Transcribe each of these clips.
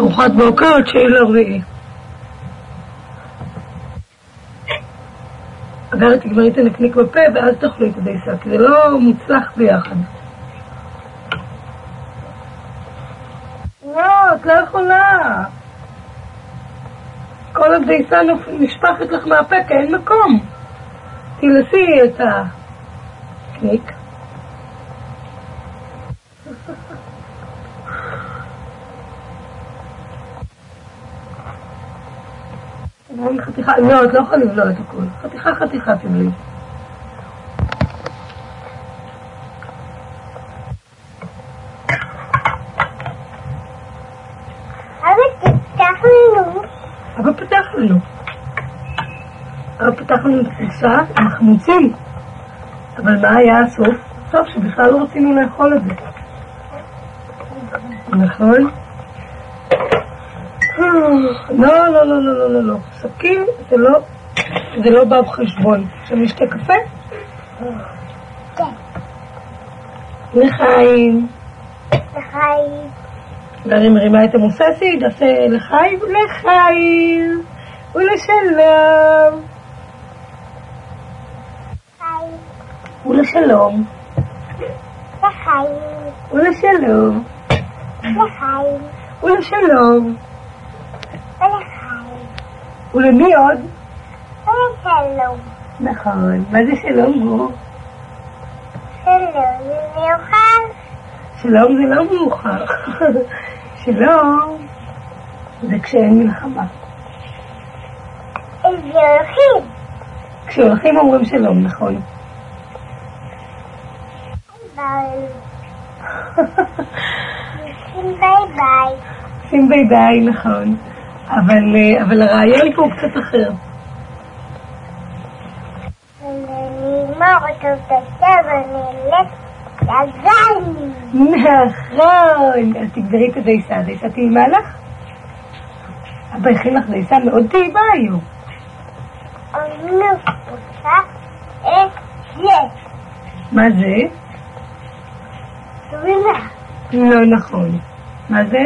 ארוחת בוקר, 9/4. אגרת, תגמרי את הנקניק בפה ואז תאכלו את הדייסה, כי זה לא מוצלח ביחד. לא, את לא יכולה. כל הדייסה נשפכת לך מהפה, כי אין מקום. תלסי את הקניק. חתיכה, לא, את לא יכולה לבלוע את הכל. חתיכה תבלי. אבא פתח לנו את הכניסה עם חמוצים. אבל מה היה הסוף? הסוף שבכלל לא רצינו לאכול את זה. נכון? לא. סכין זה לא בא בחשבון. עכשיו נשתה קפה? כן. לחיים. ואני מרימה את המוססי, נעשה לחיים ולשלום. ולשלום. ולשלום. ולשלום. ולמי עוד? ולשלום. נכון. מה זה שלום הוא? שלום זה מאוחר. שלום זה לא מאוחר. שלום זה כשאין מלחמה. איזה הולכים? כשהולכים אומרים שלום, נכון. ביי. ביי. שים ביי, נכון. אבל הרעיון פה הוא קצת אחר. נגמור אותו בטב ונלך לגן. נכון. אז תגדרי את הדייסה. הדייסה טעימה לך? אבא הכין לך דייסה מאוד טעימה היום. אני רוצה את זה. מה זה? חמאה. לא נכון. מה זה?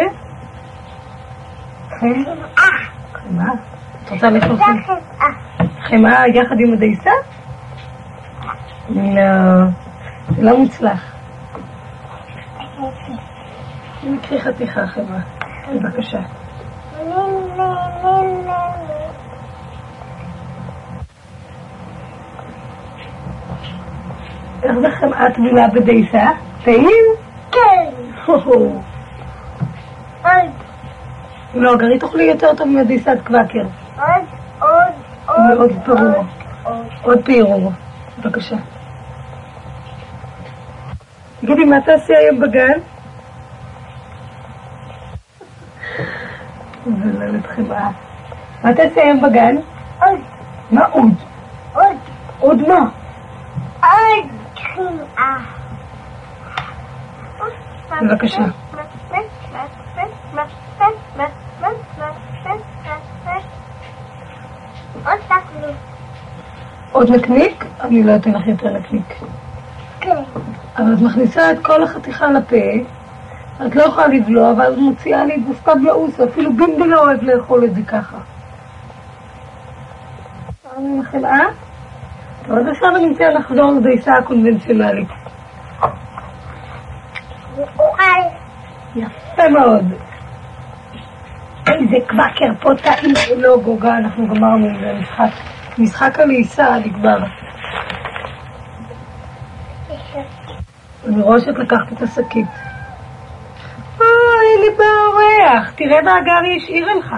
חמאה. את רוצה לאכול חמאה יחד עם הדייסה? לא. זה לא מוצלח. נקחי חתיכה חמאה. בבקשה. איך זה חמאה טבילה בדייסה? טעים? כן. עוד. לא, גרי תאכלי יותר טוב מדייסת קוואקר. מאוד פירור. עוד פירור. בבקשה. תגידי, מה תעשי היום בגן? זה לא חמאה. מה תעשי היום בגן? עוד. מה עוד? עוד מה? עוד חמאה. בבקשה. עוד נקניק? אני לא אתן לך יותר נקניק. כן. אבל את מכניסה את כל החתיכה לפה, את לא יכולה לבלוע, אבל את מוציאה לי דווקא בלעוס, אפילו בינדי לא אוהב לאכול את זה ככה. אני מחלאה? טוב, אז עכשיו אני מציעה לחזור לדייסה הקונבנציונלית. אוכל. יפה מאוד. איזה קוואקר פה טעים שלא גוגה, אנחנו גמרנו עם זה משחק הלעיסה נגמר. אני רואה שאת לקחת את השקית. אוי, לי באורח, תראה מה הגרי השאיר לך.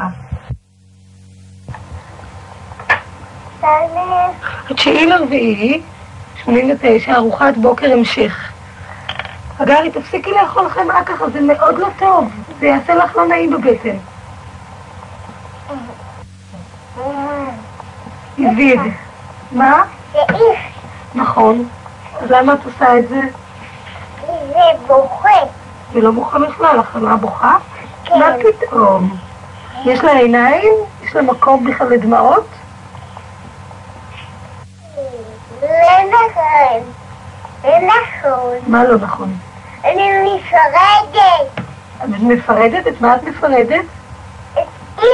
9/4, 89, ארוחת בוקר המשך. הגרי, תפסיקי לאכול חמאה ככה, זה מאוד לא טוב. זה יעשה לך לא נעים בבטן. הביא את זה. מה? זה איך. נכון. אז למה את עושה את זה? זה בוכה. זה לא בוכה בכלל, החמאה בוכה? כן. מה פתאום? יש לה עיניים? יש לה מקום בכלל לדמעות? לא נכון. מה לא נכון? אני מפרדת. את מפרדת? את מה את מפרדת?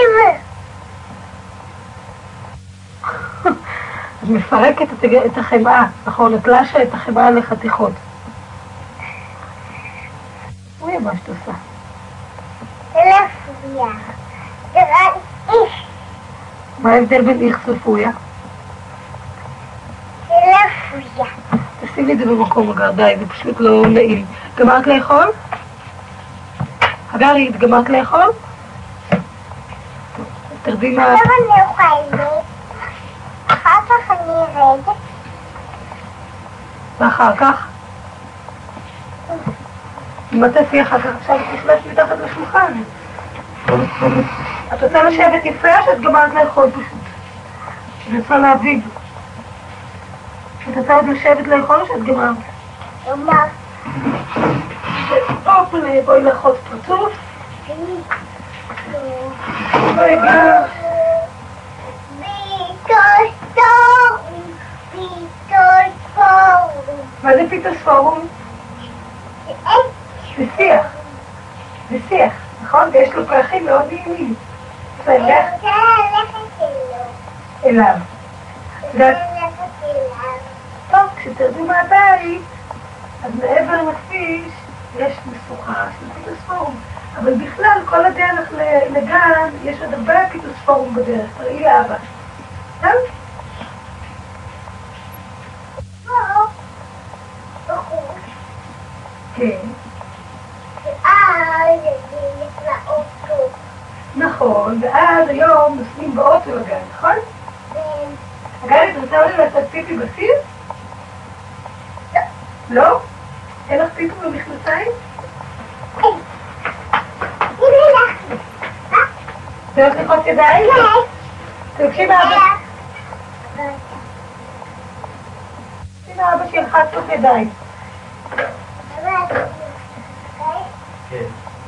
את מפרקת את החמאה, נכון? את לשה את החמאה לחתיכות. אוי, מה שאת עושה? סלפויה. זה רק איש. מה ההבדל בין איך סופויה? סלפויה. תשימי את זה במקום, אגר, די, זה פשוט לא נעים. גמרת לאכול? הגרי, גמרת לאכול? תרדי מה... עכשיו אני אוכלת. אחר כך אני ארד. ואחר כך? מה תעשי אחר כך? עכשיו את נשמעת מתחת לשולחן. את רוצה לשבת יפה או שאת גמרת לאכול פשוט? אני רוצה להבין. את רוצה עוד לשבת לאכול או שאת גמרת? גמר. אופלה, בואי לאכול פרצוף. בואי גר. מה זה פיטוספורום? זה שיח. זה שיח, נכון? ויש לו פרחים מאוד נעימים. אני רוצה ללכת אליו. אליו. טוב, כשתרדו מהבית, אז מעבר לכביש יש משוכה של פיטוספורום. אבל בכלל, כל הדרך לגן, יש עוד הרבה פיטוספורום בדרך. תראי לאבא. טוב? כן. ואז אני אלך לאוטו. נכון, ואז היום נוסעים באוטו לגן, נכון? הגן, את רוצה אולי לעשות פיפי בסיר? לא? אין לך פיפי במכנסיים? זה הולך ללחוץ ידיים? תבקשי מאבא. תבקשי מאבא שילחץ לך ידיים. כן.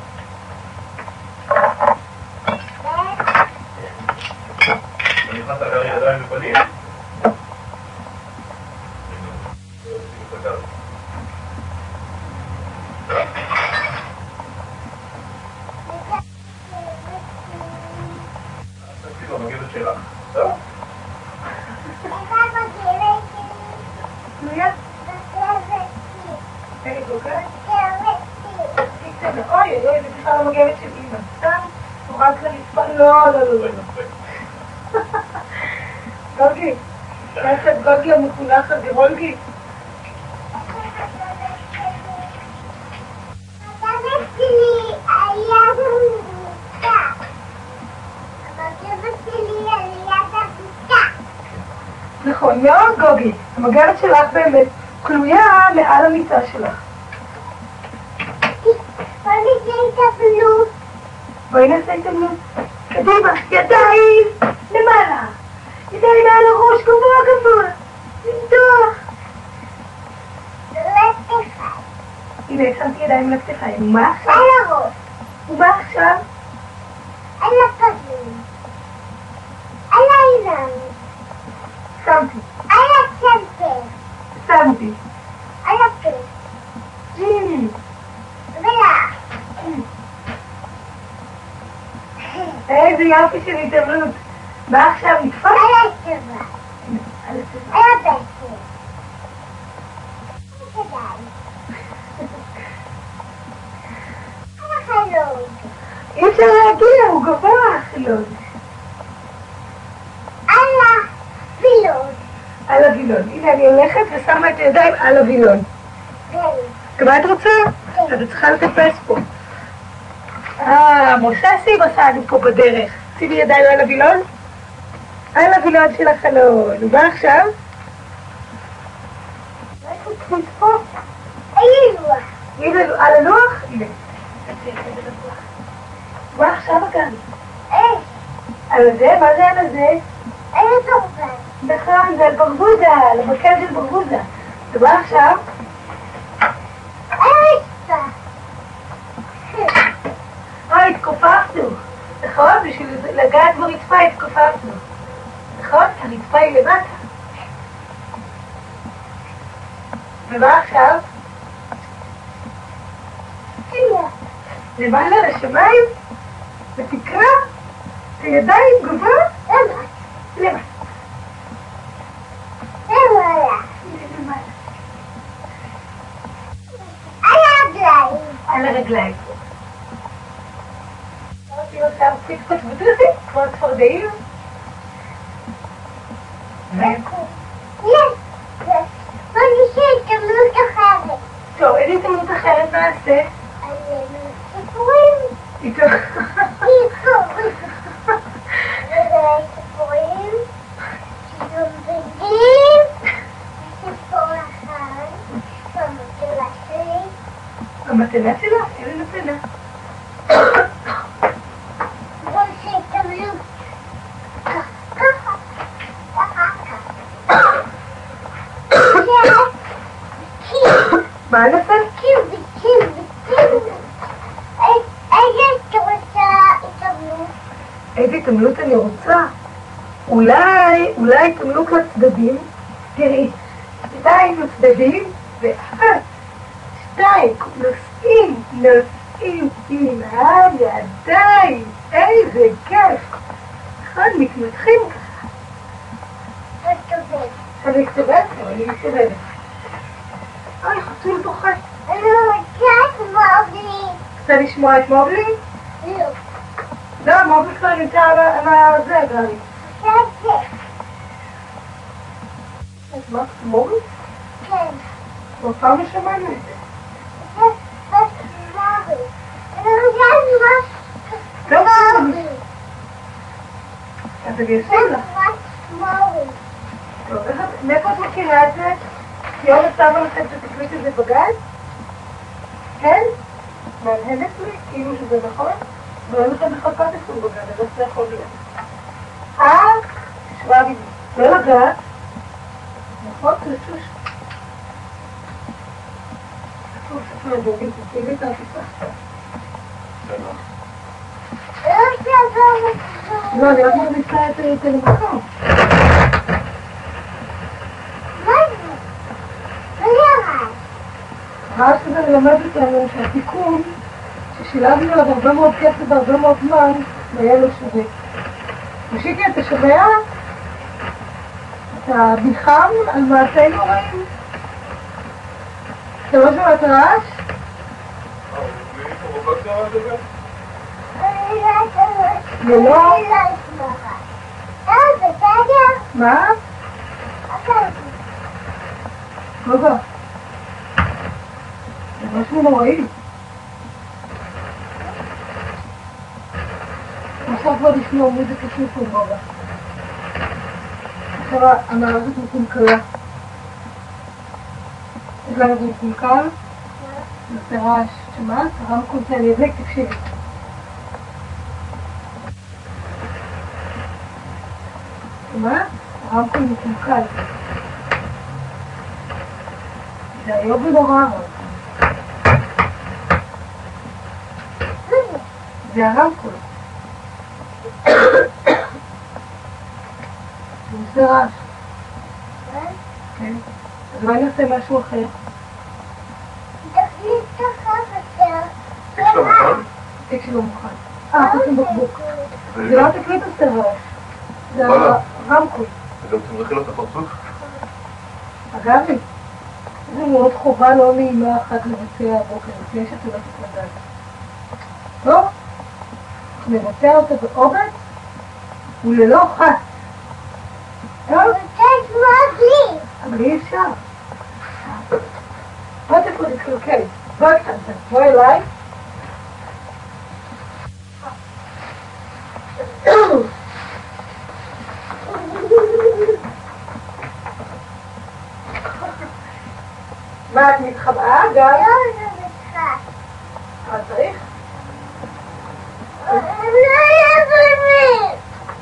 אני נכנס לגרי ידיים ופנים? תקשיבו, המגבת שלך. טוב? תלויה? אוי, זה בכלל המגבת של אמא. סתם, הוא רק לרצפה. לא, לא, לא, לא. גולגי, נעשת גולגי המחונך הזה, גולגי. נכון, מאוד גוגי. המגבת שלך באמת כלויה מעל המיטה שלך. בואי נעשה התאמנות. קדימה, ידיים למעלה. ידיים מעל הראש, גבוה גבוה. למתוח. הנה, שמתי ידיים לכתפיים. ומה עכשיו? על הראש. ומה עכשיו? על הפנים. על העיניים. שמתי. על הכתף. שמתי. על הפה. ולח. איזה יופי של התאמנות. מה עכשיו? נתפוס? על הצבא. על הצבא. על הבטן. כדאי. על החלום. אי אפשר להגיע, הוא גבוה החילון. על הווילון. על הווילון. הנה אני הולכת ושמה את הידיים על הווילון. כמה את רוצה? כן. את צריכה לטפס פה. מוססי עשינו פה בדרך. שימי ידיים על הווילון. על הווילון של החלון. ומה עכשיו? איפה תכניס פה? הילוח. הנה, על הלוח? הנה. מה עכשיו הגן? על זה? מה זה על הזה? על הדורבן. נכון, זה על ברבוזה, על המקל של ברבוזה. ומה עכשיו? אצבע. התכופפנו. נכון? בשביל לגעת ברצפה התכופפנו. נכון? הרצפה היא למטה. ומה עכשיו? הנה. למעלה לשמיים? בתקרה? הידיים גבוה? למעלה. למעלה. למעלה. למעלה. על הרגליים. על הרגליים. אמרתי אותם פיקפוט בדוסי, כמו צפרדעים. מרגישה התאמנות אחרת. טוב, איזה התאמנות אחרת נעשה? סיפורים. איתו. סיפורים. סיפורים. סיפורים. סיפור אחד. המתנה שלי. המתנה שלה? איזה מתנה? ועושה התאמנות. ככה. מה נעשה? איזה התאמנות אני רוצה? אולי התאמנות לצדדים. תראי, 2 לצדדים ואחת, 2 נוסעים עם הידיים. איזה כיף. אחד מתמתחים ככה. אני מתכוונת, אני מתכוונת. אוי, חתול בוכה. רוצה לשמוע את מובלי? לא, מובלי כבר נמצא על זה, גרי. אז מה, מובלי? כבר פעם לא שמענו את זה. לא מובלי. אז אני אשים לך. טוב, מאיפה את מכירה את זה? יום שמה לכם שתקליט את זה בגן? כן? מהנהנת לי? כאילו שזה נכון? ואין לכם בכלל פטפון בגן, אז איך זה יכול להיות? תשמע לי, לא לגעת. נכון? תשוש. תגידי את העטיפה. לא, אני רק מרביצה את הלמקום. רעש כזה ללמד אותנו שהתיקון ששילבנו עליו הרבה מאוד כסף והרבה מאוד זמן היה לו שווה. משיקי, אתה שומע? אתה ביחם על מעשינו רעים? אתה לא שומע את הרעש? ללא? מה? גוגו. זה משהו נוראי. עכשיו כבר לשמוע מוזיקה של גוגו. עכשיו המערכת מקולקלה. יש לנו זה מקולקל? זה רעש. שמעת? הרמקול זה אני אדלק, תקשיבי. שמעת? הרמקול מקולקל. זה היום ונורא. זה הרמקול. זה רעש. כן. אז אולי נעשה משהו אחר. תיק שלו מוכן? תיק שלו מוכן. חוץ עם בקבוק. זה לא תקליט עושה רעש. זה הרמקול. וגם תמרחי לו את הפרצוף? אגבי, זה מאוד חובה לא נעימה אחת לבצע הבוקר, לפני שאתה לא תתמודד. טוב? נבצע אותה בעובד וללא חץ. טוב? אבל אי אפשר. בוא תפוד תתקלקל. בוא קטנטן, בוא אליי. מה, את מתחבאה גם? לא, זה משחק. מה צריך? לא יבנה.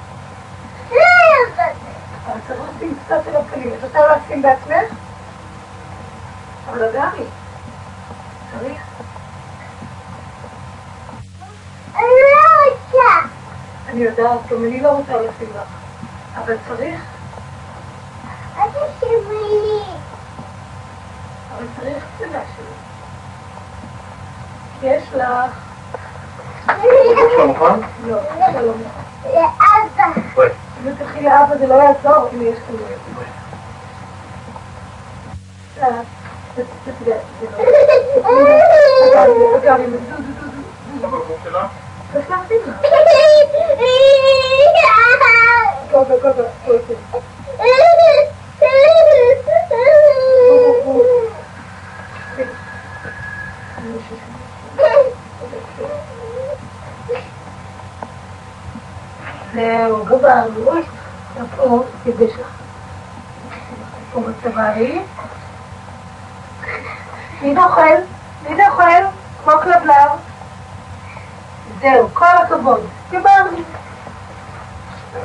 אבל צריך לשים קצת על הפנים. את רוצה לשים בעצמך? אבל לא גרי. צריך. לא רוצה. אני יודעת, גם אני לא רוצה לשים לך. אבל צריך. אל תשימי לי. אבל צריך קצנה שלי. יש לך. כבר מוכן? לא, אתה לא מוכן. לאבא. בואי. אם תלכי לאבא זה לא יעזור אם יש כזה. מה בגוף שלה? צריך להכין לה. גו. זהו, גברנו. אוי, פה, תדש לך. פה בצווארי. מי אוכל? כמו כלבלב. זהו, כל הכבוד. גברנו.